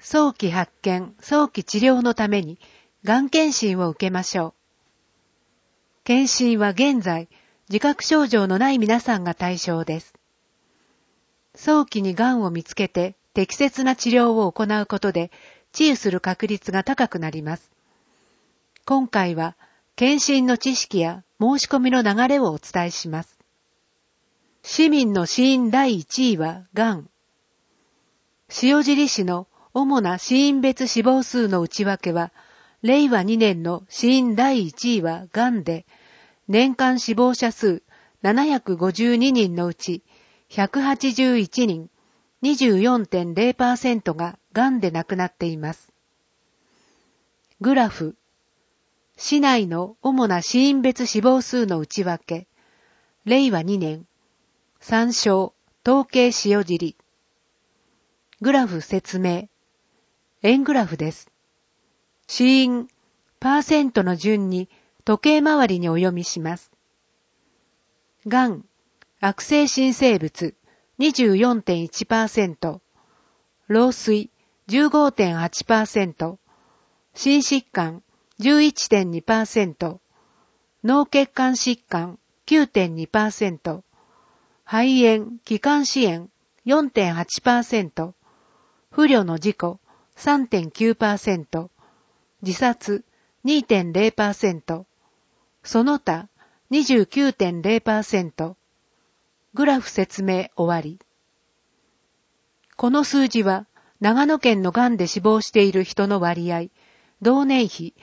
早期発見、早期治療のために、がん検診を受けましょう。検診は現在、自覚症状のない皆さんが対象です。早期にがんを見つけて適切な治療を行うことで、治癒する確率が高くなります。今回は、検診の知識や申し込みの流れをお伝えします。市民の死因第1位はがん。塩尻市の主な死因別死亡数の内訳は、令和2年の死因第1位はがんで、年間死亡者数752人のうち181人、24.0% ががんで亡くなっています。グラフ。市内の主な死因別死亡数の内訳。令和2年。参照、統計塩尻。グラフ説明。円グラフです。死因、パーセントの順に時計回りにお読みします。がん、悪性新生物 24.1%、老衰 15.8%、心疾患 11.2%、脳血管疾患 9.2%、肺炎、気管支炎 4.8%、不慮の事故 3.9%、自殺 2.0%、その他 29.0%。グラフ説明終わり。この数字は長野県のがんで死亡している人の割合、同年比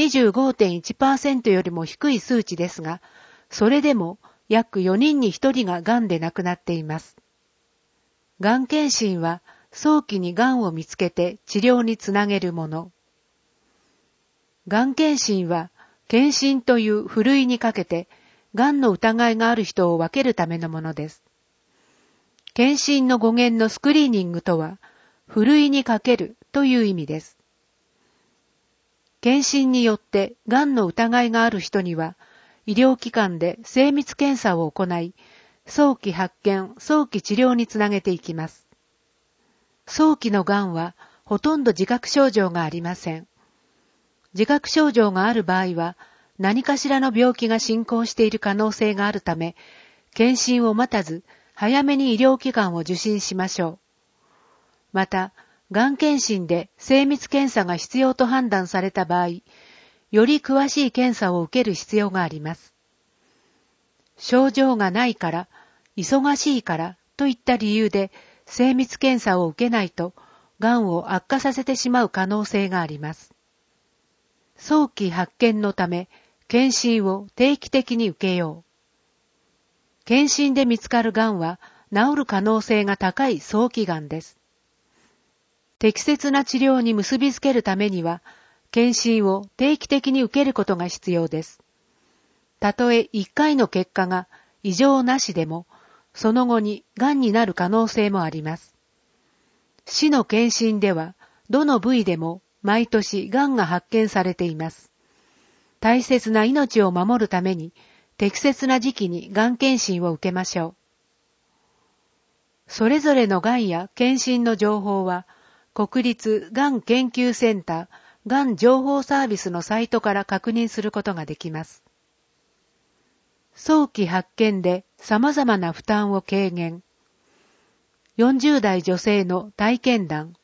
25.1% よりも低い数値ですが、それでも約4人に1人ががんで亡くなっています。がん検診は早期にがんを見つけて治療につなげるもの。がん検診は検診というふるいにかけてがんの疑いがある人を分けるためのものです。検診の語源のスクリーニングとは、ふるいにかけるという意味です。検診によってがんの疑いがある人には、医療機関で精密検査を行い、早期発見、早期治療につなげていきます。早期のがんはほとんど自覚症状がありません。自覚症状がある場合は、何かしらの病気が進行している可能性があるため、検診を待たず、早めに医療機関を受診しましょう。また、がん検診で精密検査が必要と判断された場合、より詳しい検査を受ける必要があります。症状がないから、忙しいからといった理由で精密検査を受けないと、がんを悪化させてしまう可能性があります。早期発見のため、検診を定期的に受けよう。検診で見つかるがんは治る可能性が高い早期がんです。適切な治療に結びつけるためには、検診を定期的に受けることが必要です。たとえ1回の結果が異常なしでも、その後にがんになる可能性もあります。市の検診では、どの部位でも毎年がんが発見されています。大切な命を守るために、適切な時期にがん検診を受けましょう。それぞれのがんや検診の情報は、国立がん研究センターがん情報サービスのサイトから確認することができます。早期発見で様々な負担を軽減。40代女性の体験談。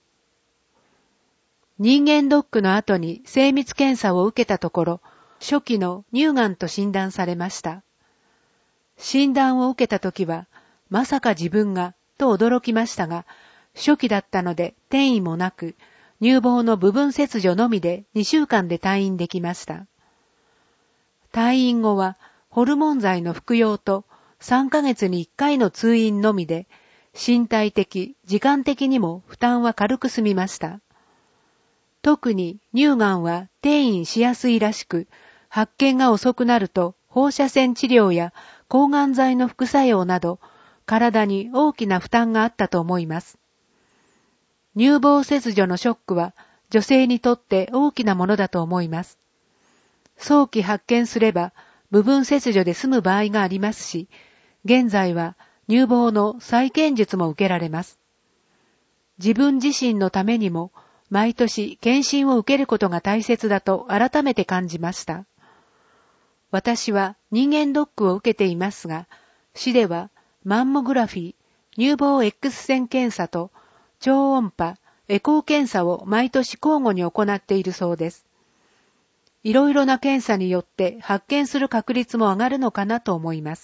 人間ドックの後に精密検査を受けたところ、初期の乳がんと診断されました。診断を受けたときは、まさか自分が、と驚きましたが、初期だったので転移もなく、乳房の部分切除のみで2週間で退院できました。退院後は、ホルモン剤の服用と3ヶ月に1回の通院のみで、身体的、時間的にも負担は軽く済みました。特に乳がんは転移しやすいらしく、発見が遅くなると放射線治療や抗がん剤の副作用など、体に大きな負担があったと思います。乳房切除のショックは女性にとって大きなものだと思います。早期発見すれば部分切除で済む場合がありますし、現在は乳房の再建術も受けられます。自分自身のためにも毎年検診を受けることが大切だと改めて感じました。私は人間ドックを受けていますが、市ではマンモグラフィー、乳房 X 線検査と超音波、エコー検査を毎年交互に行っているそうです。いろいろな検査によって発見する確率も上がるのかなと思います。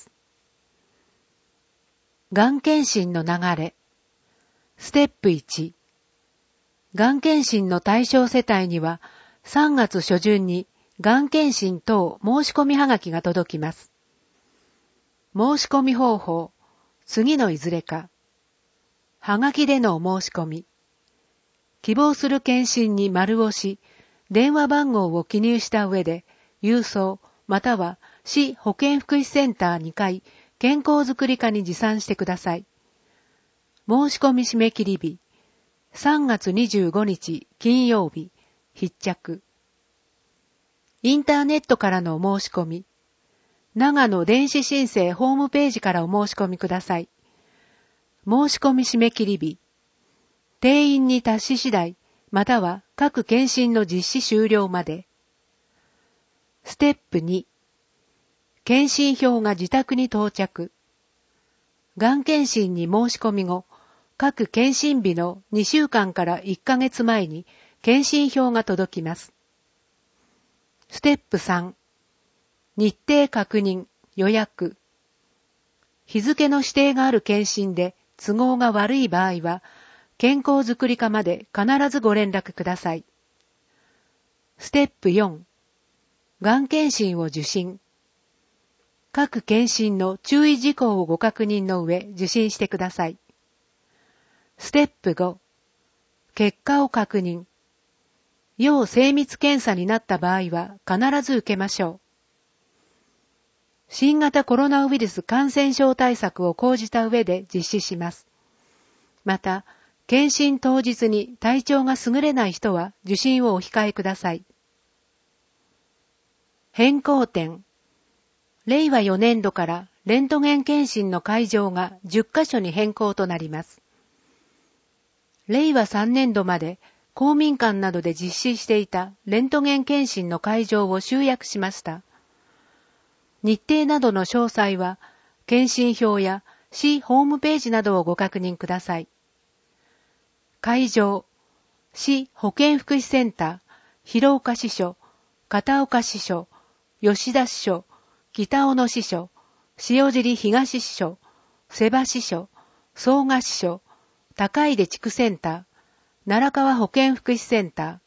がん検診の流れ。ステップ1。がん検診の対象世帯には3月初旬にがん検診等申し込みはがきが届きます。申し込み方法。次のいずれか。はがきでのお申し込み。希望する検診に丸押し、電話番号を記入した上で、郵送または市保健福祉センター2階健康づくり課に持参してください。申し込み締め切り日、3月25日金曜日、必着。インターネットからのお申し込み、長野電子申請ホームページからお申し込みください。申し込み締め切り日、定員に達し次第、または各検診の実施終了まで。ステップ2、検診票が自宅に到着。がん検診に申し込み後、各検診日の2週間から1ヶ月前に検診票が届きます。ステップ3、日程確認、予約。日付の指定がある検診で都合が悪い場合は、健康づくり課まで必ずご連絡ください。ステップ4、がん検診を受診。各検診の注意事項をご確認の上受診してください。ステップ5、結果を確認。要精密検査になった場合は必ず受けましょう。新型コロナウイルス感染症対策を講じた上で実施します。また、検診当日に体調が優れない人は受診をお控えください。変更点。令和4年度からレントゲン検診の会場が10カ所に変更となります。令和3年度まで公民館などで実施していたレントゲン検診の会場を集約しました。日程などの詳細は、検診票や市ホームページなどをご確認ください。会場、市保健福祉センター、広岡支所、片岡支所、吉田支所、北小野支所、塩尻東支所、瀬場支所、総賀支所、高出地区センター、奈良川保健福祉センター。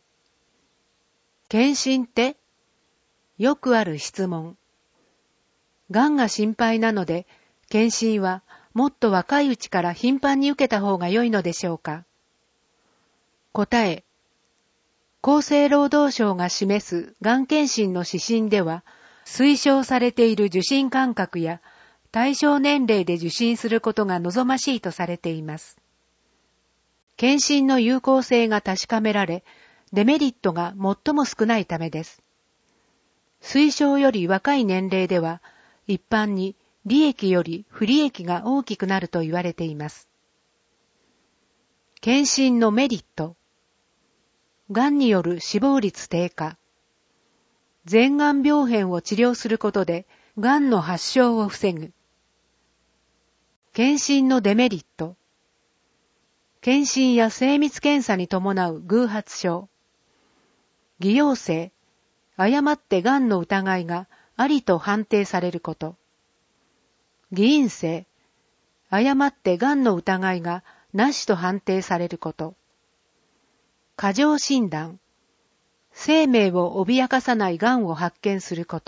検診ってよくある質問。がんが心配なので、検診はもっと若いうちから頻繁に受けた方が良いのでしょうか。答え。厚生労働省が示すがん検診の指針では、推奨されている受診間隔や対象年齢で受診することが望ましいとされています。検診の有効性が確かめられ、デメリットが最も少ないためです。推奨より若い年齢では、一般に利益より不利益が大きくなると言われています。検診のメリット。がんによる死亡率低下。前がん病変を治療することで、がんの発症を防ぐ。検診のデメリット。検診や精密検査に伴う偶発症。偽陽性。誤ってがんの疑いがありと判定されること。偽陰性。誤ってがんの疑いがなしと判定されること。過剰診断。生命を脅かさないがんを発見すること。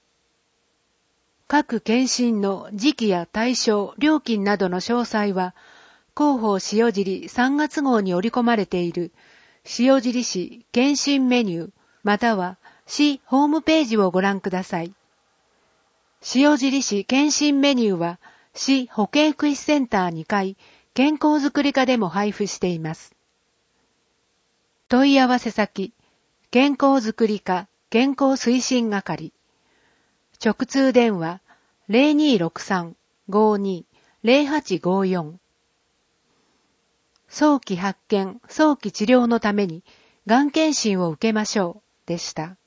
各検診の時期や対象、料金などの詳細は、広報塩尻3月号に織り込まれている塩尻市検診メニュー、または市ホームページをご覧ください。塩尻市検診メニューは、市保健福祉センター2階、健康づくり課でも配布しています。問い合わせ先、健康づくり課健康推進係。直通電話 0263-52-0854。 早期発見、早期治療のために、がん検診を受けましょう、でした。